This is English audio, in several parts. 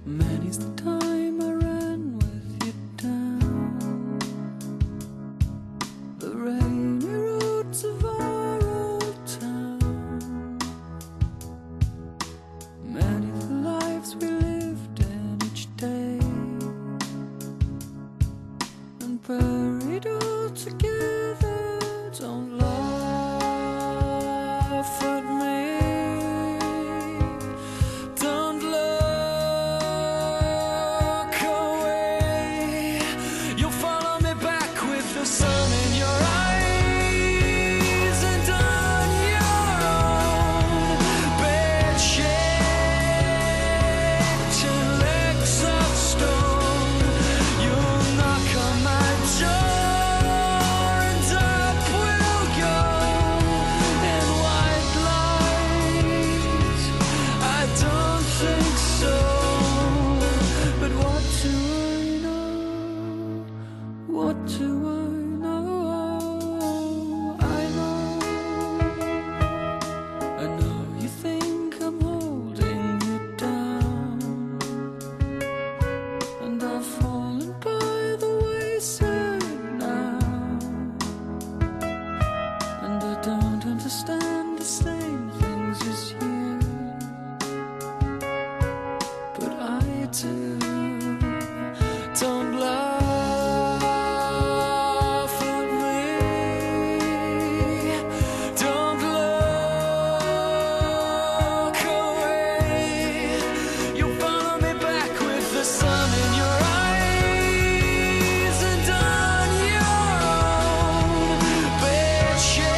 Many's the time I ran with you down the rainy roads of our old town. Many the lives we lived in each day, and buried all together. Don't laugh at me. Don't look away. You'll follow me back with the sun in your eyes, and on your own bed shaped to legs of stone. You'll knock on my door, and up we'll go in white light. I don't think so, but what do I know? What do I know? I know you think I'm holding you down, and I've fallen by the wayside now, and I don't understand the same things as you, but I do. Don't laugh at me. Don't look away. You'll follow me back with the sun in your eyes, and on your own bed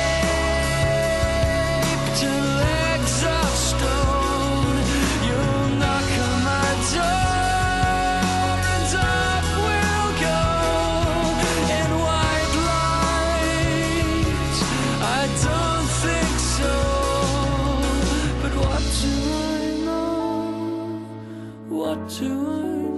shaped to legs of stone. You'll knock on my door, and up we'll go in white light. I don't think so, but what do I know? What do I know?